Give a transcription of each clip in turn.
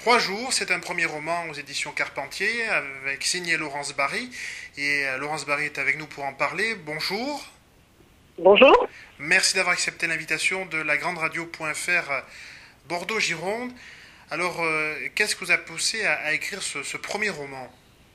3 jours, c'est un premier roman aux éditions Carpentier, avec signé Laurence Barry. Et Laurence Barry est avec nous pour en parler. Bonjour. Bonjour. Merci d'avoir accepté l'invitation de la grande radio.fr Bordeaux-Gironde. Alors, qu'est-ce que vous a poussé à écrire ce premier roman?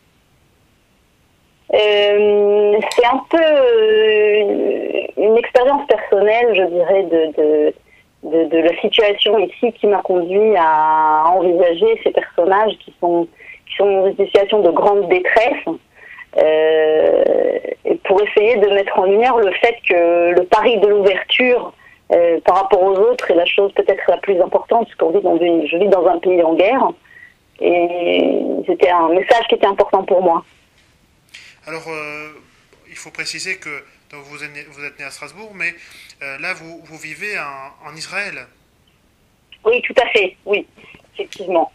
C'est un peu une expérience personnelle, je dirais, de la situation ici qui m'a conduit à envisager ces personnages qui sont dans une situation de grande détresse, et pour essayer de mettre en lumière le fait que le pari de l'ouverture par rapport aux autres est la chose peut-être la plus importante, parce je vis dans un pays en guerre, et c'était un message qui était important pour moi. Alors, il faut préciser que donc vous êtes né à Strasbourg, mais là, vous vivez en Israël. Oui, tout à fait, oui, effectivement.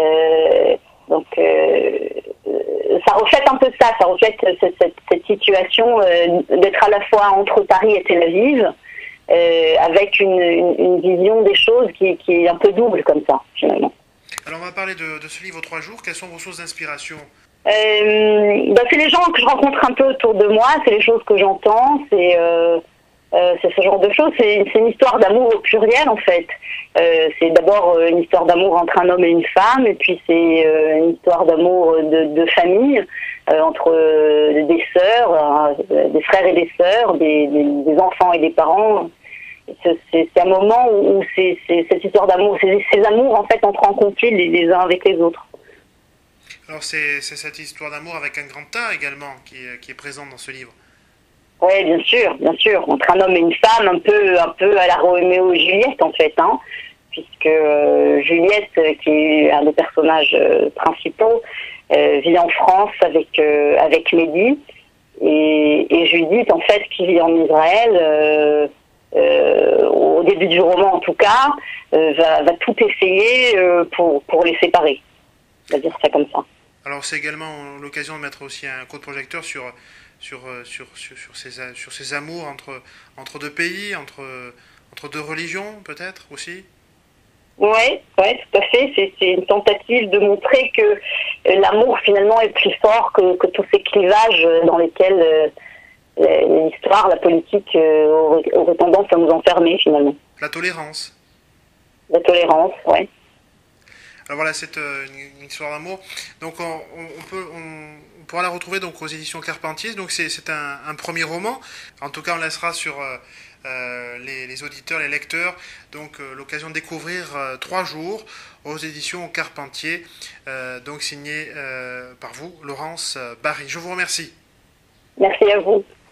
Ça reflète un peu ça reflète cette situation d'être à la fois entre Paris et Tel Aviv, avec une vision des choses qui est un peu double comme ça, finalement. Alors, on va parler de ce livre 3 jours. Quelles sont vos sources d'inspiration? C'est les gens que je rencontre un peu autour de moi, c'est les choses que j'entends, c'est ce genre de choses. C'est une histoire d'amour au pluriel en fait. C'est d'abord une histoire d'amour entre un homme et une femme, et puis c'est une histoire d'amour de famille, entre des sœurs, des frères et des sœurs, des enfants et des parents. C'est un moment où c'est cette histoire d'amour, ces amours en fait entrent en conflit les uns avec les autres. Alors c'est cette histoire d'amour avec un grand A également qui est présente dans ce livre. Oui, bien sûr, entre un homme et une femme, un peu à la Roméo et Juliette en fait, hein, puisque Juliette, qui est un des personnages principaux, vit en France avec Mehdi, et Judith en fait qui vit en Israël, au début du roman en tout cas, va tout essayer pour les séparer. On va dire ça comme ça. Alors c'est également l'occasion de mettre aussi un coup de projecteur sur ces amours entre deux pays, entre deux religions peut-être aussi. Oui, tout à fait. C'est une tentative de montrer que l'amour finalement est plus fort que tous ces clivages dans lesquels l'histoire, la politique aurait tendance à nous enfermer finalement. La tolérance. La tolérance, oui. Alors voilà, c'est une histoire d'amour. Donc on pourra la retrouver donc aux éditions Carpentier. Donc c'est un premier roman. En tout cas, on laissera sur les auditeurs, les lecteurs, donc l'occasion de découvrir 3 jours aux éditions Carpentier, donc signé par vous, Laurence Barry. Je vous remercie. Merci à vous.